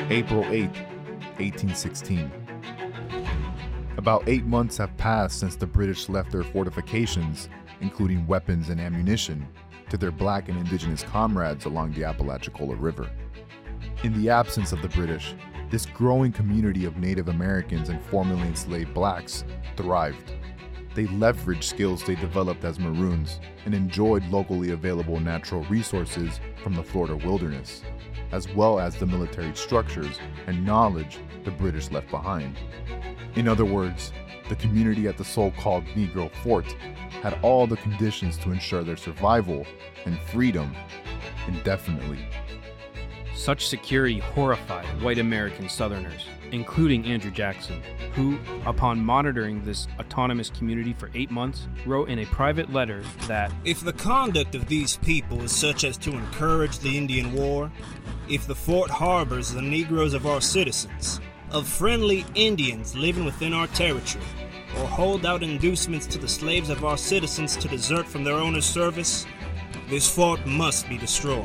April 8, 1816. About 8 months have passed since the British left their fortifications, including weapons and ammunition, to their black and indigenous comrades along the Apalachicola River. In the absence of the British, this growing community of Native Americans and formerly enslaved blacks thrived. They leveraged skills they developed as Maroons and enjoyed locally available natural resources from the Florida wilderness, as well as the military structures and knowledge the British left behind. In other words, the community at the so-called Negro Fort had all the conditions to ensure their survival and freedom indefinitely. Such security horrified white American Southerners, including Andrew Jackson, who, upon monitoring this autonomous community for 8 months, wrote in a private letter that, "If the conduct of these people is such as to encourage the Indian war, if the fort harbors the Negroes of our citizens, of friendly Indians living within our territory, or hold out inducements to the slaves of our citizens to desert from their owner's service, this fort must be destroyed."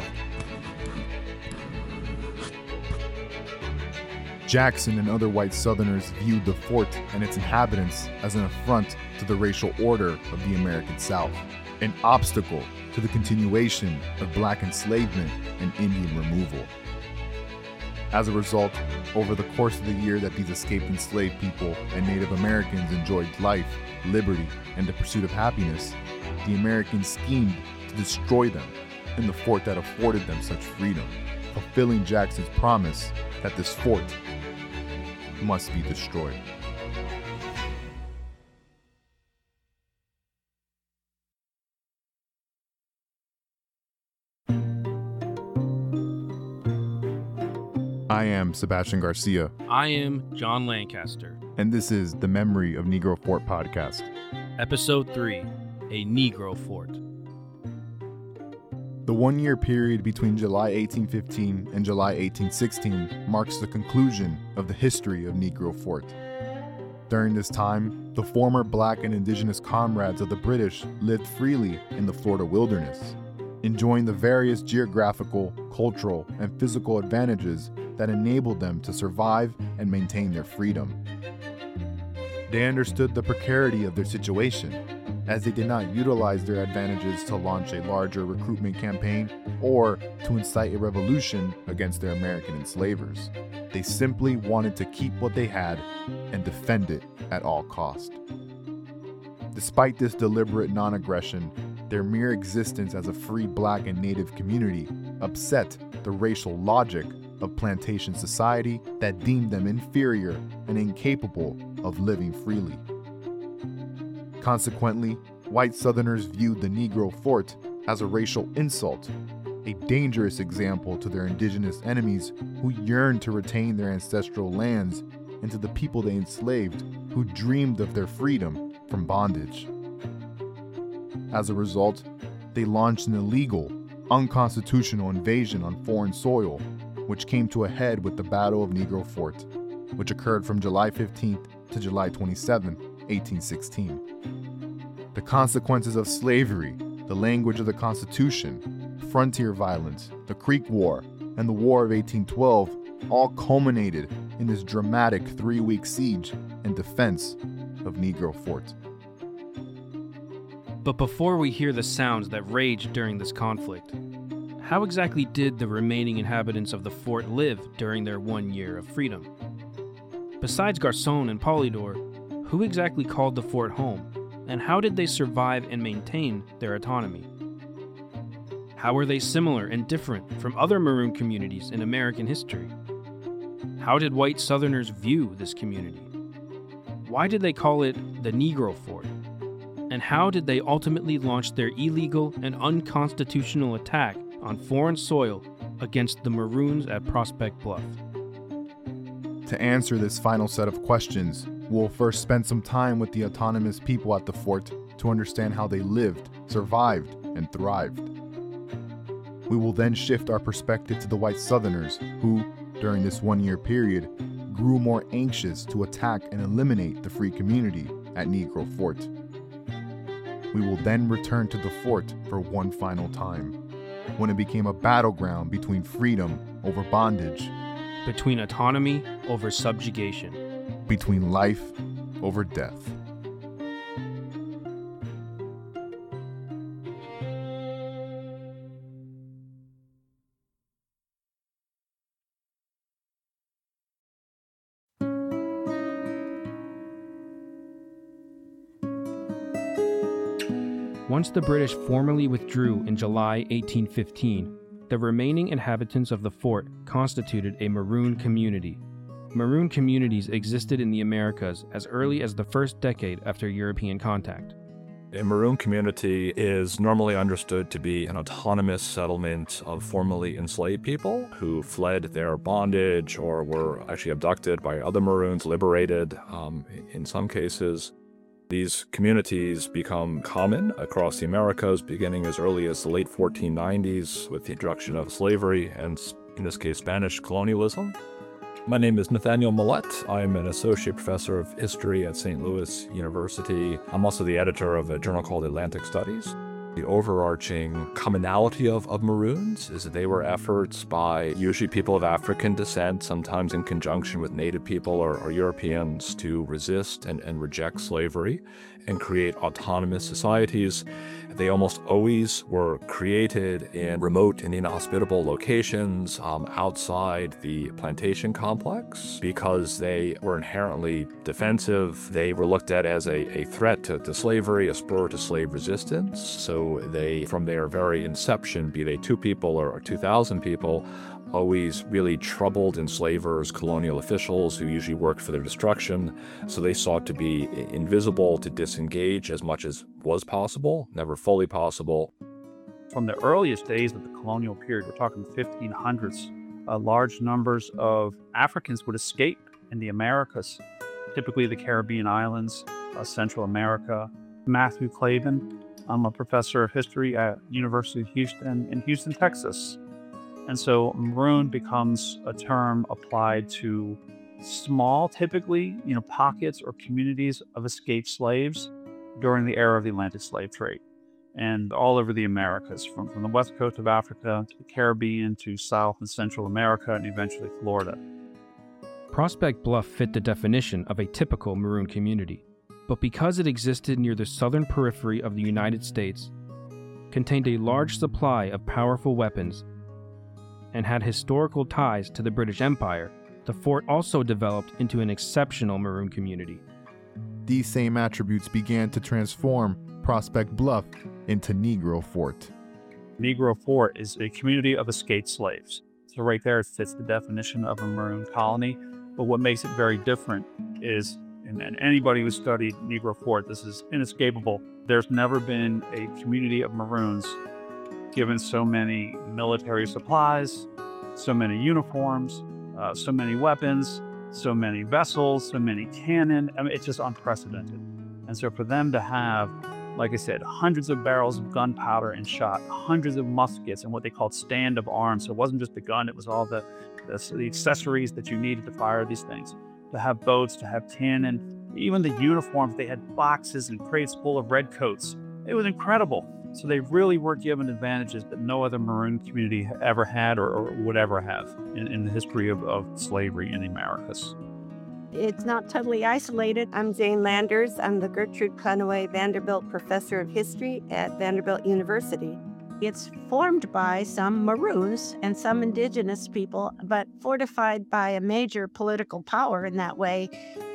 Jackson and other white Southerners viewed the fort and its inhabitants as an affront to the racial order of the American South, an obstacle to the continuation of black enslavement and Indian removal. As a result, over the course of the year that these escaped enslaved people and Native Americans enjoyed life, liberty, and the pursuit of happiness, the Americans schemed to destroy them in the fort that afforded them such freedom, fulfilling Jackson's promise that this fort must be destroyed. I am Sebastian Garcia. I am John Lancaster. And this is the Memory of Negro Fort podcast. Episode 3, A Negro Fort. The 1-year period between July 1815 and July 1816 marks the conclusion of the history of Negro Fort. During this time, the former black and indigenous comrades of the British lived freely in the Florida wilderness, enjoying the various geographical, cultural, and physical advantages that enabled them to survive and maintain their freedom. They understood the precarity of their situation, as they did not utilize their advantages to launch a larger recruitment campaign or to incite a revolution against their American enslavers. They simply wanted to keep what they had and defend it at all cost. Despite this deliberate non-aggression, their mere existence as a free black and native community upset the racial logic of plantation society that deemed them inferior and incapable of living freely. Consequently, white Southerners viewed the Negro Fort as a racial insult, a dangerous example to their indigenous enemies who yearned to retain their ancestral lands and to the people they enslaved who dreamed of their freedom from bondage. As a result, they launched an illegal, unconstitutional invasion on foreign soil, which came to a head with the Battle of Negro Fort, which occurred from July 15th to July 27, 1816. The consequences of slavery, the language of the Constitution, frontier violence, the Creek War, and the War of 1812 all culminated in this dramatic 3-week siege and defense of Negro Fort. But before we hear the sounds that raged during this conflict, how exactly did the remaining inhabitants of the fort live during their 1 year of freedom? Besides Garcon and Polydor, who exactly called the fort home, and how did they survive and maintain their autonomy? How were they similar and different from other Maroon communities in American history? How did white Southerners view this community? Why did they call it the Negro Fort? And how did they ultimately launch their illegal and unconstitutional attack on foreign soil against the Maroons at Prospect Bluff? To answer this final set of questions, we'll first spend some time with the autonomous people at the fort to understand how they lived, survived, and thrived. We will then shift our perspective to the white Southerners who, during this 1-year period, grew more anxious to attack and eliminate the free community at Negro Fort. We will then return to the fort for one final time, when it became a battleground between freedom over bondage between autonomy over subjugation, between life over death. Once the British formally withdrew in July 1815, the remaining inhabitants of the fort constituted a Maroon community. Maroon communities existed in the Americas as early as the first decade after European contact. A Maroon community is normally understood to be an autonomous settlement of formerly enslaved people who fled their bondage or were actually abducted by other Maroons, liberated in some cases. These communities become common across the Americas beginning as early as the late 1490s with the introduction of slavery and, in this case, Spanish colonialism. My name is Nathaniel Millett. I'm an associate professor of history at St. Louis University. I'm also the editor of a journal called Atlantic Studies. The overarching commonality of Maroons is that they were efforts by usually people of African descent, sometimes in conjunction with Native people or Europeans, to resist and reject slavery and create autonomous societies. They almost always were created in remote and inhospitable locations outside the plantation complex because they were inherently defensive. They were looked at as a threat to slavery, a spur to slave resistance. So they, from their very inception, be they 2 people or 2,000 people, always really troubled enslavers, colonial officials who usually worked for their destruction. So they sought to be invisible, to disengage as much as was possible, never fully possible. From the earliest days of the colonial period, we're talking 1500s, large numbers of Africans would escape in the Americas, typically the Caribbean islands, Central America. Matthew Clavin, I'm a professor of history at University of Houston in Houston, Texas. And so Maroon becomes a term applied to small, typically, pockets or communities of escaped slaves during the era of the Atlantic slave trade. And all over the Americas, from the west coast of Africa to the Caribbean to South and Central America and eventually Florida. Prospect Bluff fit the definition of a typical Maroon community, but because it existed near the southern periphery of the United States, contained a large supply of powerful weapons, and had historical ties to the British Empire, the fort also developed into an exceptional Maroon community. These same attributes began to transform Prospect Bluff into Negro Fort. Negro Fort is a community of escaped slaves. So right there it fits the definition of a Maroon colony. But what makes it very different is, and anybody who studied Negro Fort, this is inescapable, there's never been a community of Maroons given so many military supplies, so many uniforms, so many weapons, so many vessels, so many cannon. I mean, it's just unprecedented. And so for them to have, like I said, hundreds of barrels of gunpowder and shot, hundreds of muskets and what they called stand of arms. So it wasn't just the gun, it was all the accessories that you needed to fire these things. To have boats, to have cannon, even the uniforms, they had boxes and crates full of red coats. It was incredible. So they really were given advantages that no other Maroon community ever had or would ever have in the history of slavery in the Americas. It's not totally isolated. I'm Jane Landers. I'm the Gertrude Conaway Vanderbilt Professor of History at Vanderbilt University. It's formed by some Maroons and some indigenous people, but fortified by a major political power in that way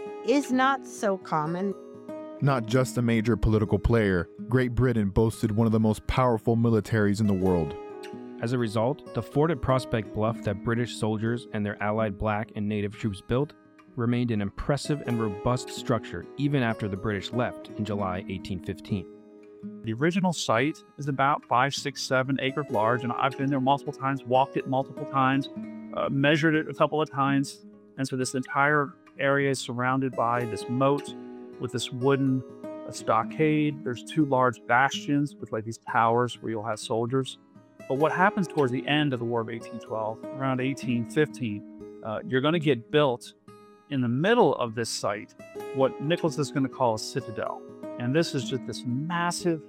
is not so common. Not just a major political player, Great Britain boasted one of the most powerful militaries in the world. As a result, the fort at Prospect Bluff that British soldiers and their allied black and native troops built remained an impressive and robust structure even after the British left in July 1815. The original site is about 5, 6, 7 acres large, and I've been there multiple times, walked it multiple times, measured it a couple of times. And so this entire area is surrounded by this moat with this wooden stockade. There's 2 large bastions with like these towers where you'll have soldiers. But what happens towards the end of the War of 1812, around 1815, you're going to get built in the middle of this site what Nicholas is going to call a citadel. And this is just this massive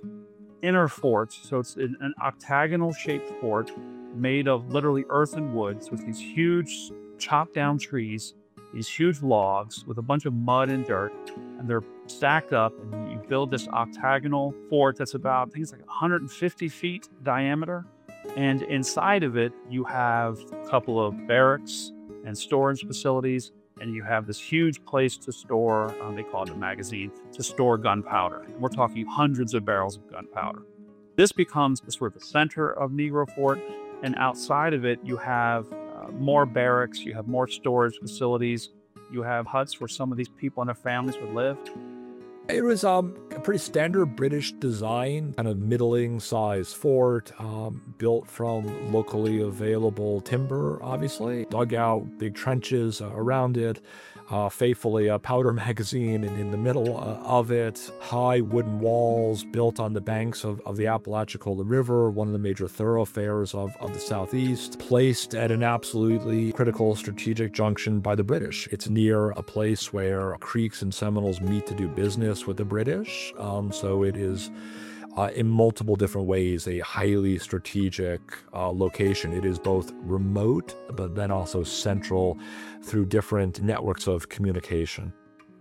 inner fort. So it's an octagonal shaped fort made of literally earth and wood. So it's these huge chop down trees, these huge logs with a bunch of mud and dirt, and they're stacked up, and you build this octagonal fort that's about, I think it's like 150 feet diameter. And inside of it, you have a couple of barracks and storage facilities, and you have this huge place to store, they call it a magazine, to store gunpowder. We're talking hundreds of barrels of gunpowder. This becomes the sort of the center of Negro Fort, and outside of it, you have more barracks, you have more storage facilities, you have huts where some of these people and their families would live. It was a pretty standard British design, kind of middling-sized fort, built from locally available timber, obviously. Dug out big trenches around it, faithfully a powder magazine in the middle of it, high wooden walls built on the banks of the Apalachicola River, one of the major thoroughfares of the Southeast, placed at an absolutely critical strategic junction by the British. It's near a place where Creeks and Seminoles meet to do business with the British, so it is in multiple different ways a highly strategic location. It is both remote, but then also central through different networks of communication.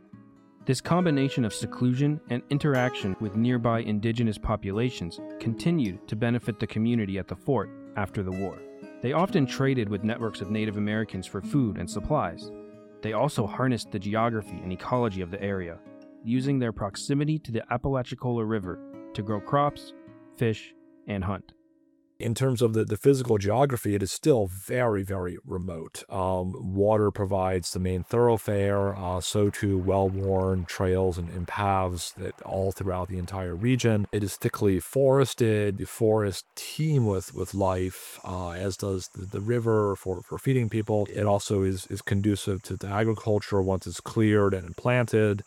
This combination of seclusion and interaction with nearby indigenous populations continued to benefit the community at the fort after the war. They often traded with networks of Native Americans for food and supplies. They also harnessed the geography and ecology of the area, using their proximity to the Apalachicola River to grow crops, fish, and hunt. In terms of the physical geography, it is still very, very remote. Water provides the main thoroughfare, so too well-worn trails and paths that all throughout the entire region. It is thickly forested. The forests teem with life, as does the river for feeding people. It also is conducive to agriculture once it's cleared and planted.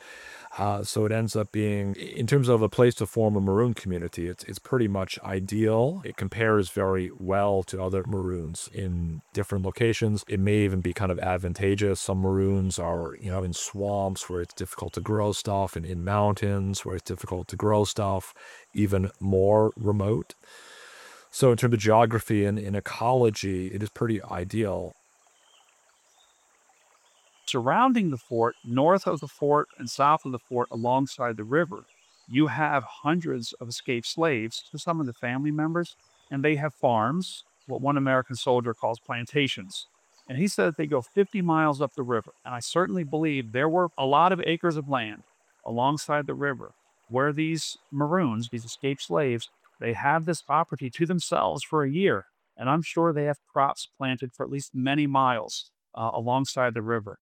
So it ends up being, in terms of a place to form a Maroon community, it's pretty much ideal. It compares very well to other Maroons in different locations. It may even be kind of advantageous. Some Maroons are, in swamps where it's difficult to grow stuff, and in mountains where it's difficult to grow stuff, even more remote. So in terms of geography and ecology, it is pretty ideal. Surrounding the fort, north of the fort and south of the fort alongside the river, you have hundreds of escaped slaves to some of the family members, and they have farms, what one American soldier calls plantations. And he said that they go 50 miles up the river. And I certainly believe there were a lot of acres of land alongside the river where these Maroons, these escaped slaves, they have this property to themselves for a year. And I'm sure they have crops planted for at least many miles alongside the river.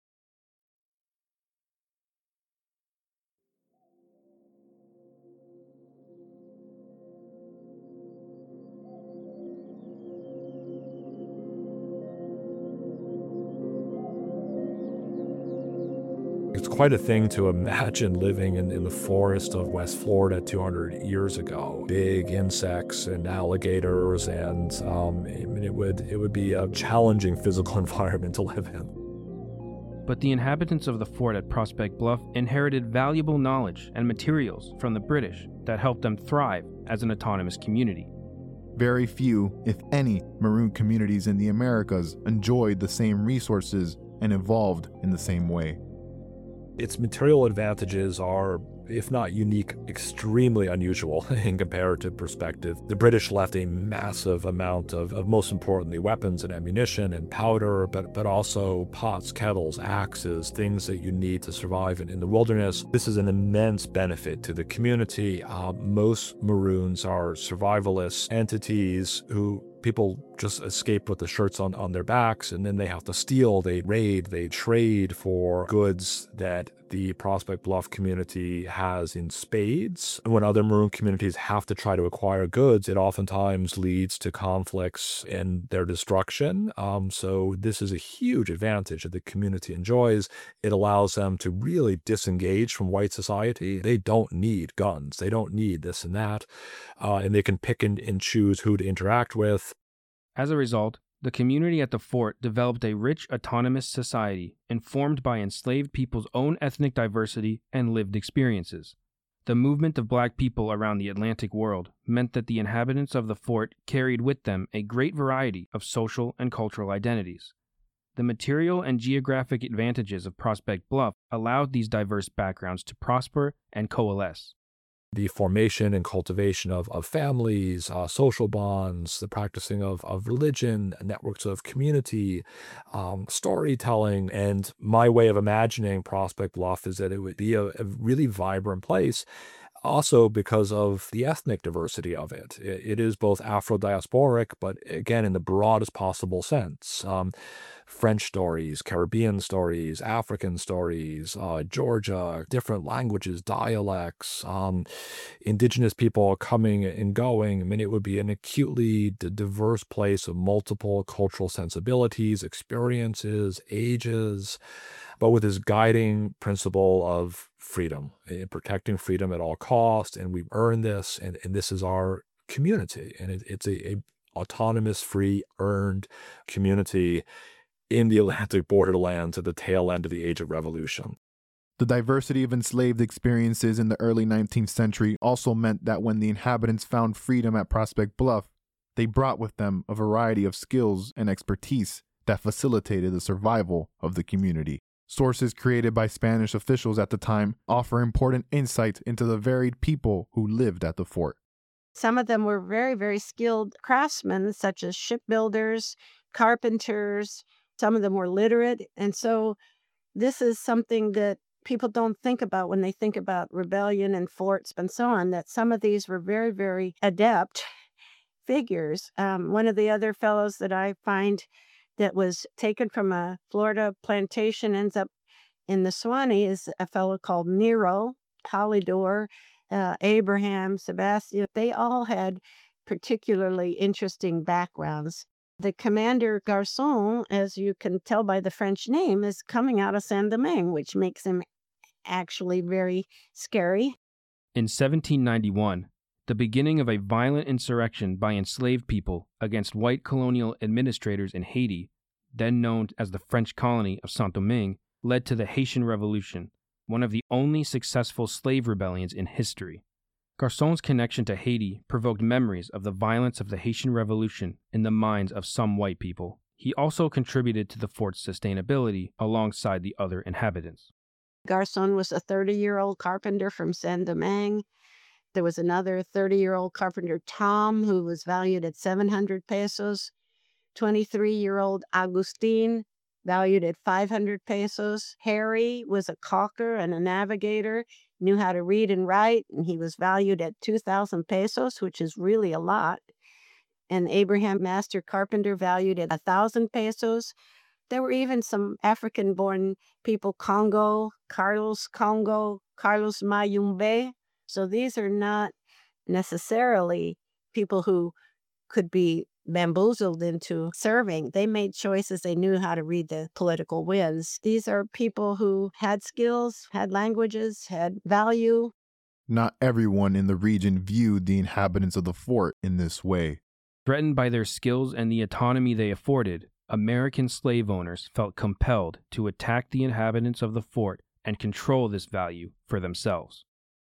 It's quite a thing to imagine living in the forest of West Florida 200 years ago. Big insects and alligators, and it would be a challenging physical environment to live in. But the inhabitants of the fort at Prospect Bluff inherited valuable knowledge and materials from the British that helped them thrive as an autonomous community. Very few, if any, Maroon communities in the Americas enjoyed the same resources and evolved in the same way. Its material advantages are, if not unique, extremely unusual in comparative perspective. The British left a massive amount of most importantly, weapons and ammunition and powder, but also pots, kettles, axes, things that you need to survive in the wilderness. This is an immense benefit to the community. Most Maroons are survivalist entities who people just escape with the shirts on their backs, and then they have to steal, they raid, they trade for goods that the Prospect Bluff community has in spades. And when other Maroon communities have to try to acquire goods, it oftentimes leads to conflicts and their destruction. So this is a huge advantage that the community enjoys. It allows them to really disengage from white society. They don't need guns. They don't need this and that. And they can pick and choose who to interact with. As a result, the community at the fort developed a rich autonomous society informed by enslaved people's own ethnic diversity and lived experiences. The movement of Black people around the Atlantic world meant that the inhabitants of the fort carried with them a great variety of social and cultural identities. The material and geographic advantages of Prospect Bluff allowed these diverse backgrounds to prosper and coalesce. The formation and cultivation of families, social bonds, the practicing of religion, networks of community, storytelling. And my way of imagining Prospect Bluff is that it would be a really vibrant place, also because of the ethnic diversity of it. It is both Afro-diasporic, but again, in the broadest possible sense. French stories, Caribbean stories, African stories, Georgia, different languages, dialects, indigenous people coming and going. I mean, it would be an acutely diverse place of multiple cultural sensibilities, experiences, ages, but with this guiding principle of freedom, protecting freedom at all costs. And we've earned this, and this is our community. And it's a autonomous, free, earned community in the Atlantic borderlands at the tail end of the Age of Revolution. The diversity of enslaved experiences in the early 19th century also meant that when the inhabitants found freedom at Prospect Bluff, they brought with them a variety of skills and expertise that facilitated the survival of the community. Sources created by Spanish officials at the time offer important insight into the varied people who lived at the fort. Some of them were very, very skilled craftsmen, such as shipbuilders, carpenters. Some of them were literate. And so this is something that people don't think about when they think about rebellion and forts and so on, that some of these were very, very adept figures. One of the other fellows that I find that was taken from a Florida plantation, ends up in the Suwannee, is a fellow called Nero, Polydor, Abraham, Sebastian. They all had particularly interesting backgrounds. The commander Garçon, as you can tell by the French name, is coming out of Saint-Domingue, which makes him actually very scary. In 1791, the beginning of a violent insurrection by enslaved people against white colonial administrators in Haiti, then known as the French colony of Saint-Domingue, led to the Haitian Revolution, one of the only successful slave rebellions in history. Garçon's connection to Haiti provoked memories of the violence of the Haitian Revolution in the minds of some white people. He also contributed to the fort's sustainability alongside the other inhabitants. Garçon was a 30-year-old carpenter from Saint-Domingue. There was another 30-year-old carpenter, Tom, who was valued at 700 pesos. 23-year-old Agustin, valued at 500 pesos. Harry was a caulker and a navigator, knew how to read and write, and he was valued at 2,000 pesos, which is really a lot. And Abraham Master Carpenter, valued at 1,000 pesos. There were even some African-born people, Carlos Mayumbe. So these are not necessarily people who could be bamboozled into serving. They made choices. They knew how to read the political winds. These are people who had skills, had languages, had value. Not everyone in the region viewed the inhabitants of the fort in this way. Threatened by their skills and the autonomy they afforded, American slave owners felt compelled to attack the inhabitants of the fort and control this value for themselves.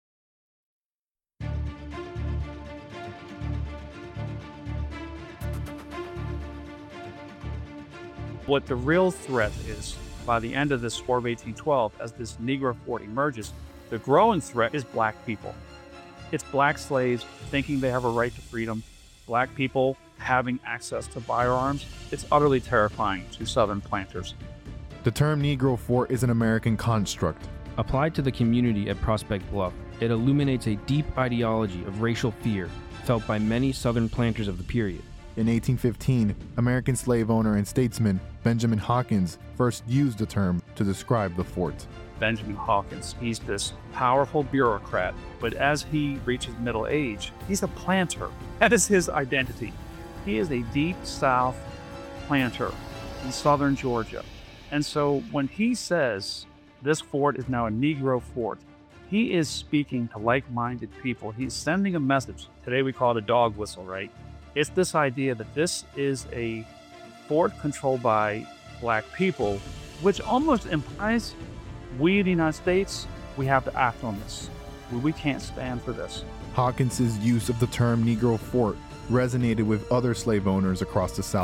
What the real threat is, by the end of this War of 1812, as this Negro Fort emerges, the growing threat is black people. It's black slaves thinking they have a right to freedom, black people having access to firearms. It's utterly terrifying to Southern planters. The term Negro Fort is an American construct. Applied to the community at Prospect Bluff, it illuminates a deep ideology of racial fear felt by many Southern planters of the period. In 1815, American slave owner and statesman Benjamin Hawkins first used the term to describe the fort. Benjamin Hawkins, he's this powerful bureaucrat, but as he reaches middle age, he's a planter. That is his identity. He is a deep South planter in southern Georgia. And so when he says this fort is now a Negro fort, he is speaking to like-minded people. He's sending a message. Today we call it a dog whistle, right? It's this idea that this is a fort controlled by black people, which almost implies we in the United States, we have to act on this. We can't stand for this. Hawkins's use of the term Negro Fort resonated with other slave owners across the South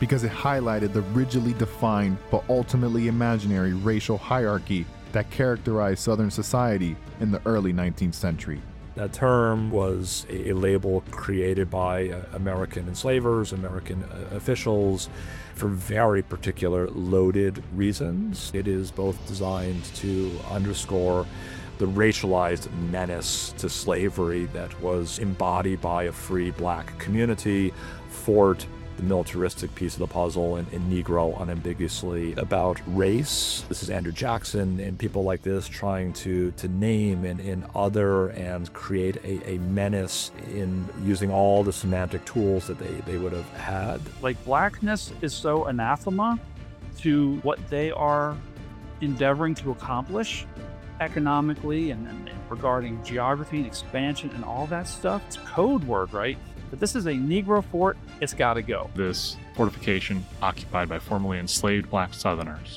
because it highlighted the rigidly defined but ultimately imaginary racial hierarchy that characterized Southern society in the early 19th century. That term was a label created by American enslavers, American officials, for very particular loaded reasons. It is both designed to underscore the racialized menace to slavery that was embodied by a free black community, Fort, the militaristic piece of the puzzle, and Negro unambiguously about race. This is Andrew Jackson and people like this trying to name and other and create a menace in using all the semantic tools that they would have had. Like, blackness is so anathema to what they are endeavoring to accomplish economically and regarding geography and expansion and all that stuff. It's code word, right? But this is a Negro fort. It's got to go. This fortification, occupied by formerly enslaved black Southerners,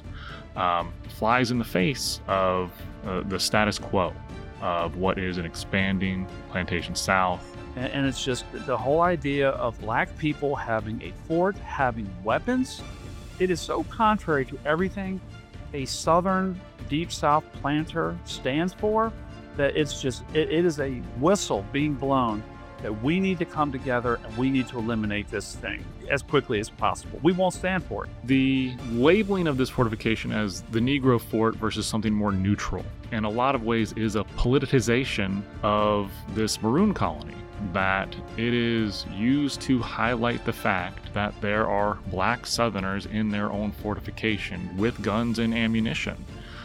flies in the face of the status quo of what is an expanding plantation South. And it's just the whole idea of black people having a fort, having weapons. It is so contrary to everything a Southern Deep South planter stands for that it's just, it is a whistle being blown that we need to come together and we need to eliminate this thing as quickly as possible. We won't stand for it. The labeling of this fortification as the Negro fort versus something more neutral, in a lot of ways, is a politicization of this maroon colony, that it is used to highlight the fact that there are black Southerners in their own fortification with guns and ammunition,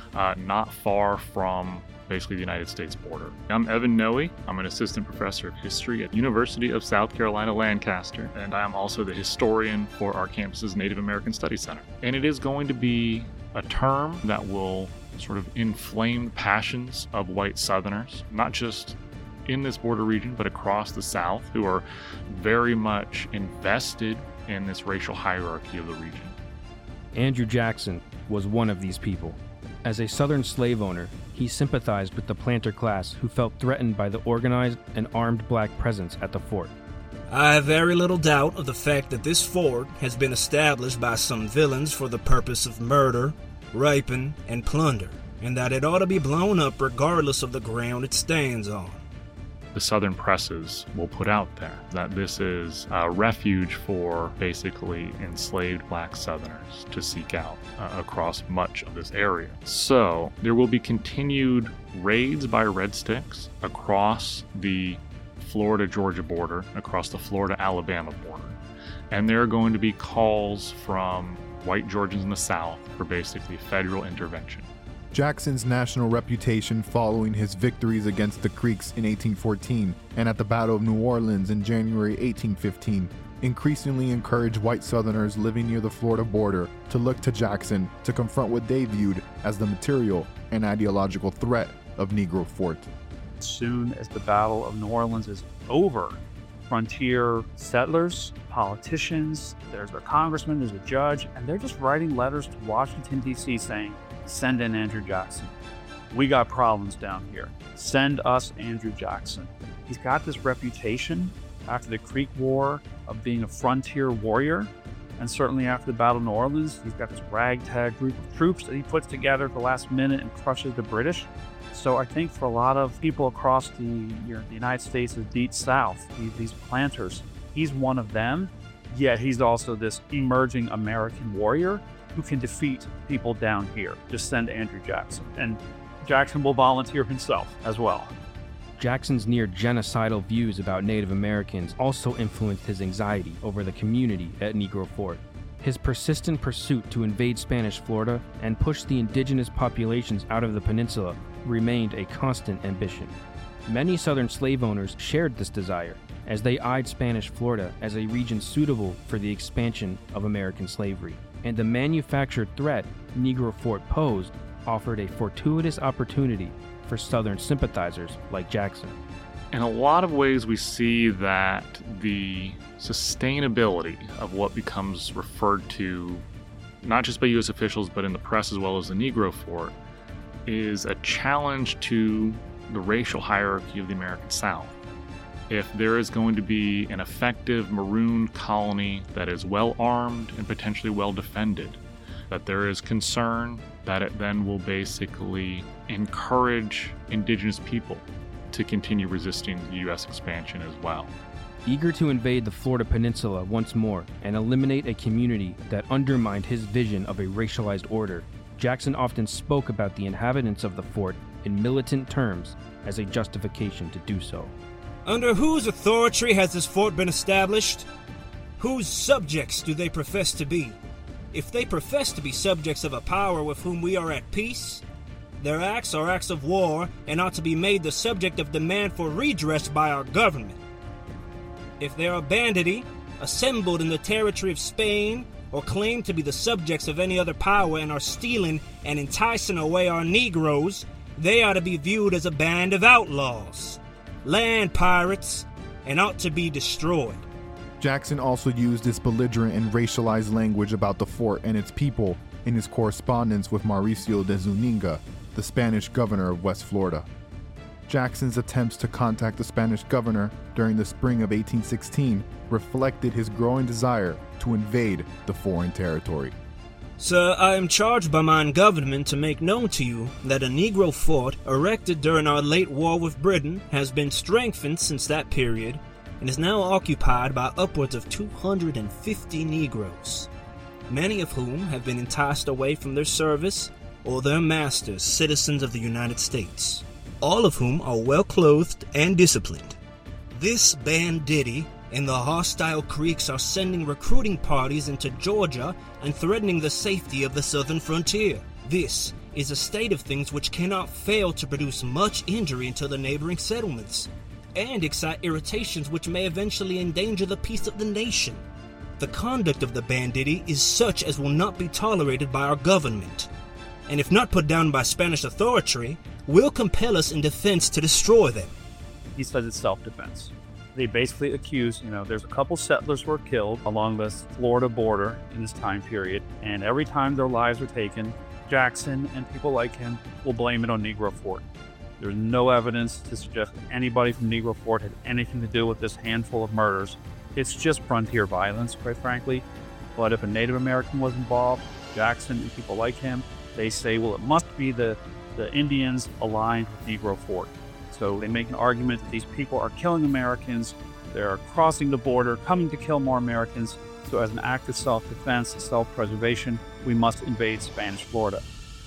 not far from basically the United States border. I'm Evan Noe. I'm an assistant professor of history at University of South Carolina, Lancaster, and I am also the historian for our campus's Native American Studies Center. And it is going to be a term that will sort of inflame the passions of white Southerners, not just in this border region, but across the South, who are very much invested in this racial hierarchy of the region. Andrew Jackson was one of these people. As a Southern slave owner, he sympathized with the planter class who felt threatened by the organized and armed black presence at the fort. I have very little doubt of the fact that this fort has been established by some villains for the purpose of murder, raping, and plunder, and that it ought to be blown up regardless of the ground it stands on. The Southern presses will put out there that this is a refuge for basically enslaved black Southerners to seek out across much of this area. So there will be continued raids by Red Sticks across the Florida-Georgia border, across the Florida-Alabama border. And there are going to be calls from white Georgians in the South for basically federal intervention. Jackson's national reputation following his victories against the Creeks in 1814 and at the Battle of New Orleans in January 1815 increasingly encouraged white Southerners living near the Florida border to look to Jackson to confront what they viewed as the material and ideological threat of Negro Fort. As soon as the Battle of New Orleans is over, frontier settlers, politicians, there's a congressman, there's a judge, and they're just writing letters to Washington, D.C. saying, send in Andrew Jackson. We got problems down here. Send us Andrew Jackson. He's got this reputation after the Creek War of being a frontier warrior. And certainly after the Battle of New Orleans, he's got this ragtag group of troops that he puts together at the last minute and crushes the British. So I think for a lot of people across the United States' Deep South, these planters, he's one of them. Yet he's also this emerging American warrior who can defeat people down here. Just send Andrew Jackson. And Jackson will volunteer himself as well. Jackson's near genocidal views about Native Americans also influenced his anxiety over the community at Negro Fort. His persistent pursuit to invade Spanish Florida and push the indigenous populations out of the peninsula remained a constant ambition. Many Southern slave owners shared this desire, as they eyed Spanish Florida as a region suitable for the expansion of American slavery. And the manufactured threat Negro Fort posed offered a fortuitous opportunity for Southern sympathizers like Jackson. In a lot of ways, we see that the sustainability of what becomes referred to, not just by U.S. officials, but in the press as well as the Negro Fort, is a challenge to the racial hierarchy of the American South. if there is going to be an effective Maroon colony that is well armed and potentially well defended, that there is concern that it then will basically encourage indigenous people to continue resisting the U.S. expansion as well. Eager to invade the Florida Peninsula once more and eliminate a community that undermined his vision of a racialized order, Jackson often spoke about the inhabitants of the fort in militant terms as a justification to do so. Under whose authority has this fort been established? Whose subjects do they profess to be? If they profess to be subjects of a power with whom we are at peace, their acts are acts of war and ought to be made the subject of demand for redress by our government. If they are banditti, assembled in the territory of Spain, or claim to be the subjects of any other power and are stealing and enticing away our Negroes, they are to be viewed as a band of outlaws, land pirates, and ought to be destroyed. Jackson also used this belligerent and racialized language about the fort and its people in his correspondence with Mauricio de Zúñiga, the Spanish governor of West Florida. Jackson's attempts to contact the Spanish governor during the spring of 1816 reflected his growing desire to invade the foreign territory. Sir, I am charged by my government to make known to you that a Negro fort erected during our late war with Britain has been strengthened since that period and is now occupied by upwards of 250 Negroes, many of whom have been enticed away from their service or their masters, citizens of the United States, all of whom are well clothed and disciplined. This banditti and the hostile Creeks are sending recruiting parties into Georgia and threatening the safety of the southern frontier. This is a state of things which cannot fail to produce much injury into the neighboring settlements and excite irritations which may eventually endanger the peace of the nation. The conduct of the banditti is such as will not be tolerated by our government, and if not put down by Spanish authority, will compel us in defense to destroy them. He says it's self-defense. They basically accuse, there's a couple settlers were killed along the Florida border in this time period, and every time their lives are taken, Jackson and people like him will blame it on Negro Fort. There's no evidence to suggest that anybody from Negro Fort had anything to do with this handful of murders. It's just frontier violence, quite frankly. But if a Native American was involved, Jackson and people like him, they say, well, it must be the Indians aligned with Negro Fort. So they make an argument that these people are killing Americans, they're crossing the border, coming to kill more Americans, so as an act of self-defense and self-preservation, we must invade Spanish Florida.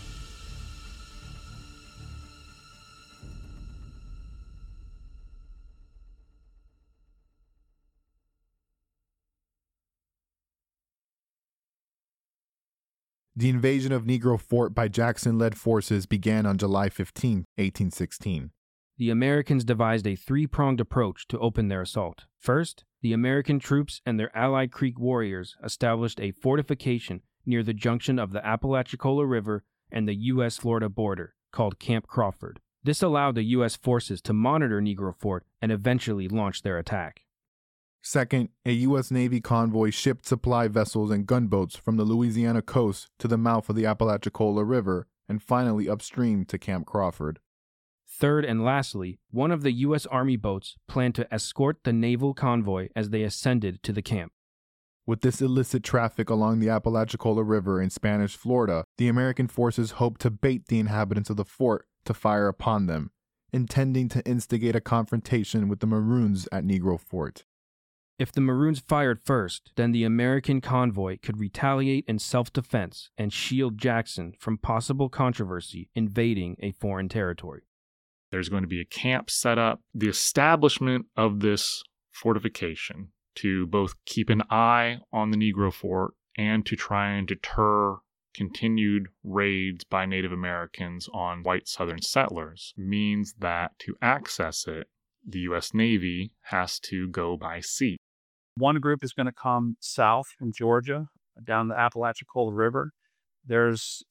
The invasion of Negro Fort by Jackson-led forces began on July 15, 1816. The Americans devised a three-pronged approach to open their assault. First, the American troops and their allied Creek warriors established a fortification near the junction of the Apalachicola River and the U.S.-Florida border, called Camp Crawford. This allowed the U.S. forces to monitor Negro Fort and eventually launch their attack. Second, a U.S. Navy convoy shipped supply vessels and gunboats from the Louisiana coast to the mouth of the Apalachicola River and finally upstream to Camp Crawford. Third and lastly, one of the U.S. Army boats planned to escort the naval convoy as they ascended to the camp. With this illicit traffic along the Apalachicola River in Spanish Florida, the American forces hoped to bait the inhabitants of the fort to fire upon them, intending to instigate a confrontation with the Maroons at Negro Fort. If the Maroons fired first, then the American convoy could retaliate in self-defense and shield Jackson from possible controversy invading a foreign territory. There's going to be a camp set up. The establishment of this fortification to both keep an eye on the Negro Fort and to try and deter continued raids by Native Americans on white Southern settlers means that to access it, the U.S. Navy has to go by sea. One group is going to come south from Georgia, down the Apalachicola River. There's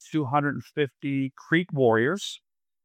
250 Creek warriors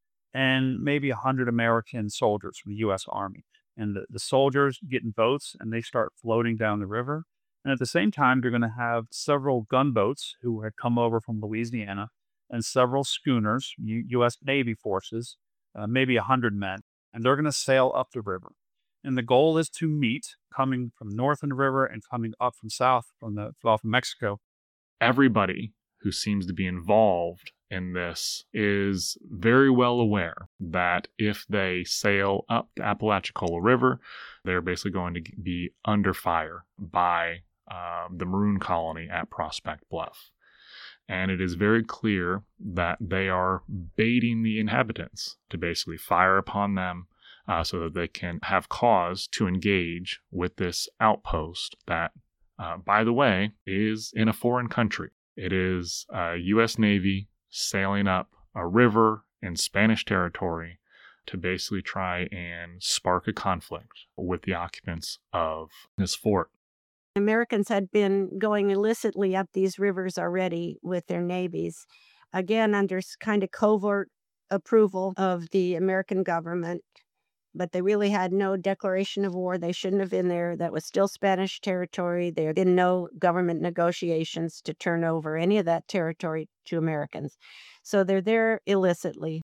and maybe 100 American soldiers from the U.S. Army. And the soldiers get in boats and they start floating down the river. And at the same time, they're going to have several gunboats who had come over from Louisiana and several schooners, U.S. Navy forces, maybe 100 men. And they're going to sail up the river. And the goal is to meet, coming from north in the river and coming up from south from the Gulf of Mexico. Everybody who seems to be involved in this is very well aware that if they sail up the Apalachicola River, they're basically going to be under fire by the Maroon colony at Prospect Bluff. And it is very clear that they are baiting the inhabitants to basically fire upon them so that they can have cause to engage with this outpost that, by the way, is in a foreign country. It is U.S. Navy sailing up a river in Spanish territory to basically try and spark a conflict with the occupants of this fort. Americans had been going illicitly up these rivers already with their navies, again under kind of covert approval of the American government, but they really had no declaration of war. They shouldn't have been there. That was still Spanish territory. There had been no government negotiations to turn over any of that territory to Americans. So they're there illicitly.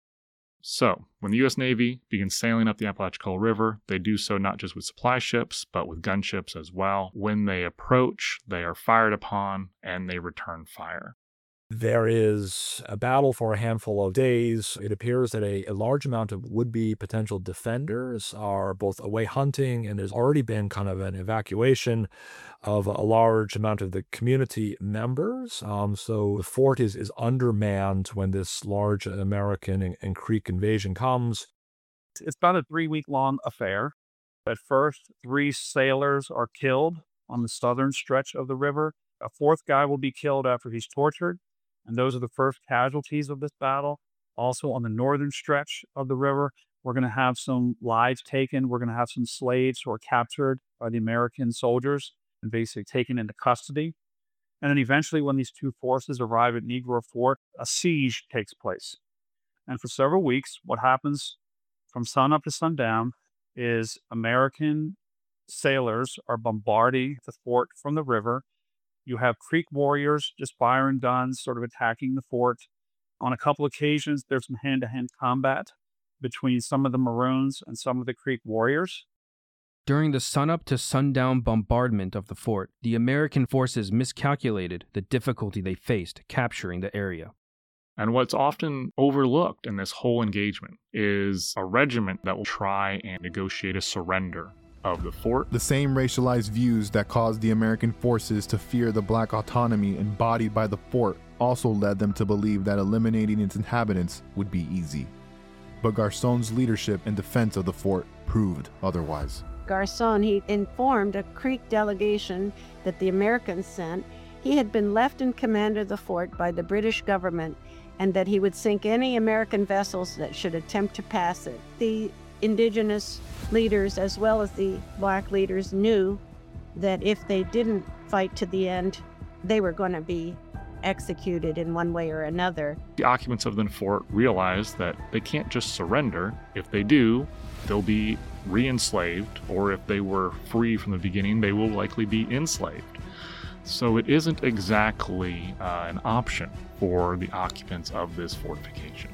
So, when the U.S. Navy begins sailing up the Apalachicola River, they do so not just with supply ships, but with gunships as well. When they approach, they are fired upon, and they return fire. There is a battle for a handful of days. It appears that a large amount of would-be potential defenders are both away hunting, and there's already been kind of an evacuation of a large amount of the community members. So the fort is undermanned when this large American and Creek invasion comes. It's about a 3-week-long affair. At first, 3 sailors are killed on the southern stretch of the river. A 4th guy will be killed after he's tortured. And those are the first casualties of this battle. Also, on the northern stretch of the river, we're going to have some lives taken. We're going to have some slaves who are captured by the American soldiers and basically taken into custody. And then eventually, when these 2 forces arrive at Negro Fort, a siege takes place. And for several weeks, what happens from sunup to sundown is American sailors are bombarding the fort from the river. You have Creek warriors just firing guns, sort of attacking the fort. On a couple occasions, there's some hand-to-hand combat between some of the Maroons and some of the Creek warriors. During the sunup to sundown bombardment of the fort, the American forces miscalculated the difficulty they faced capturing the area. And what's often overlooked in this whole engagement is a regiment that will try and negotiate a surrender of the fort. The same racialized views that caused the American forces to fear the black autonomy embodied by the fort also led them to believe that eliminating its inhabitants would be easy. But Garcon's leadership and defense of the fort proved otherwise. Garcon, he informed a Creek delegation that the Americans sent he had been left in command of the fort by the British government and that he would sink any American vessels that should attempt to pass it. The indigenous leaders as well as the black leaders knew that if they didn't fight to the end, they were going to be executed in one way or another. The occupants of the fort realized that they can't just surrender. If they do, they'll be re-enslaved, or if they were free from the beginning, they will likely be enslaved. So it isn't exactly an option for the occupants of this fortification.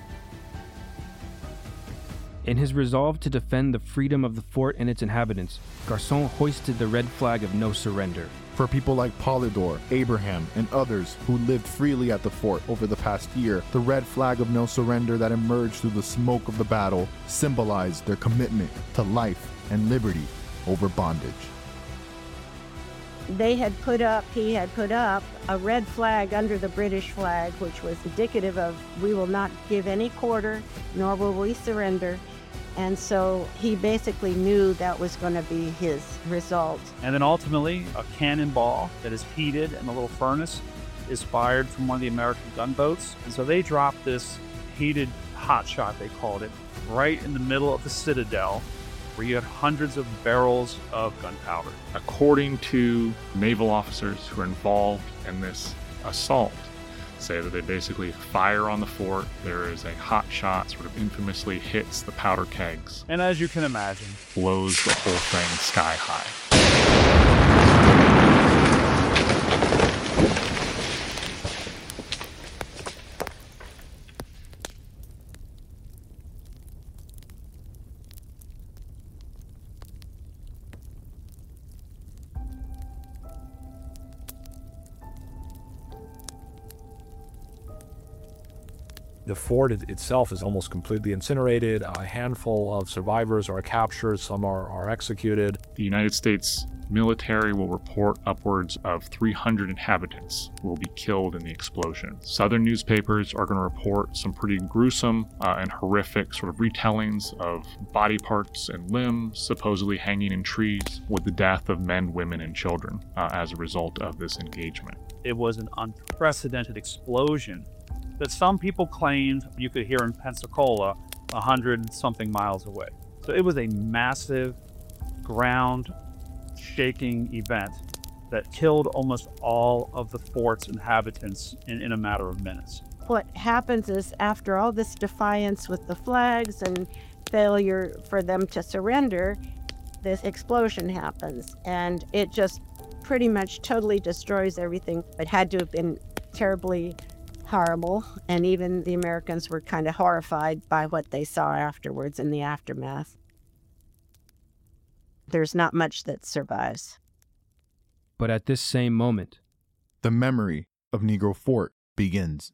In his resolve to defend the freedom of the fort and its inhabitants, Garcon hoisted the red flag of no surrender. For people like Polydor, Abraham, and others who lived freely at the fort over the past year, the red flag of no surrender that emerged through the smoke of the battle symbolized their commitment to life and liberty over bondage. He had put up a red flag under the British flag, which was indicative of we will not give any quarter, nor will we surrender. And so he basically knew that was going to be his result. And then ultimately, a cannonball that is heated in a little furnace is fired from one of the American gunboats. And so they dropped this heated hot shot, they called it, right in the middle of the citadel, where you had hundreds of barrels of gunpowder. According to naval officers who are involved in this assault, say that they basically fire on the fort. There is a hot shot, sort of infamously hits the powder kegs. And as you can imagine, blows the whole thing sky high. The fort itself is almost completely incinerated. A handful of survivors are captured, some are executed. The United States military will report upwards of 300 inhabitants will be killed in the explosion. Southern newspapers are going to report some pretty gruesome and horrific sort of retellings of body parts and limbs supposedly hanging in trees, with the death of men, women, and children as a result of this engagement. It was an unprecedented explosion that some people claimed you could hear in Pensacola 100-something miles away. So it was a massive, ground-shaking event that killed almost all of the fort's inhabitants in a matter of minutes. What happens is, after all this defiance with the flags and failure for them to surrender, this explosion happens, and it just pretty much totally destroys everything. It had to have been terribly horrible, and even the Americans were kind of horrified by what they saw afterwards in the aftermath. There's not much that survives. But at this same moment, the memory of Negro Fort begins.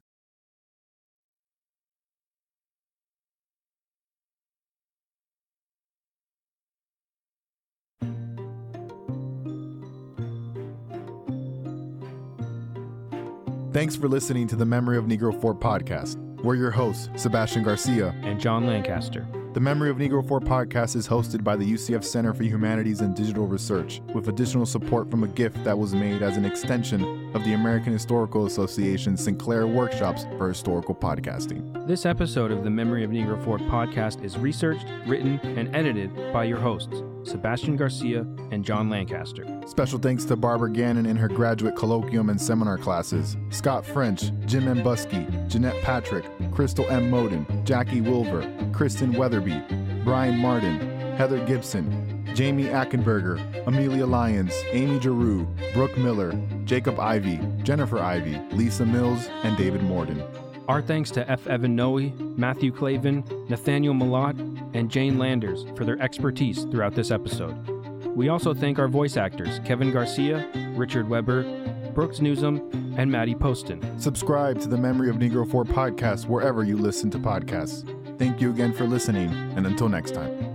Thanks for listening to the Memory of Negro Fort podcast. We're your hosts, Sebastian Garcia and John Lancaster. The Memory of Negro Fort podcast is hosted by the UCF Center for Humanities and Digital Research, with additional support from a gift that was made as an extension of the American Historical Association's Sinclair Workshops for Historical Podcasting. This episode of the Memory of Negro Fort podcast is researched, written, and edited by your hosts, Sebastian Garcia and John Lancaster. Special thanks to Barbara Gannon in her graduate colloquium and seminar classes, Scott French, Jim M. Buskey, Jeanette Patrick, Crystal M. Moden, Jackie Wilver, Kristen Weatherby, Brian Martin, Heather Gibson, Jamie Ackenberger, Amelia Lyons, Amy Giroux, Brooke Miller, Jacob Ivey, Jennifer Ivey, Lisa Mills, and David Morden. Our thanks to F. Evan Noe, Matthew Clavin, Nathaniel Malott, and Jane Landers for their expertise throughout this episode. We also thank our voice actors, Kevin Garcia, Richard Weber, Brooks Newsom, and Maddie Poston. Subscribe to the Memory of Negro Fort podcast wherever you listen to podcasts. Thank you again for listening, and until next time.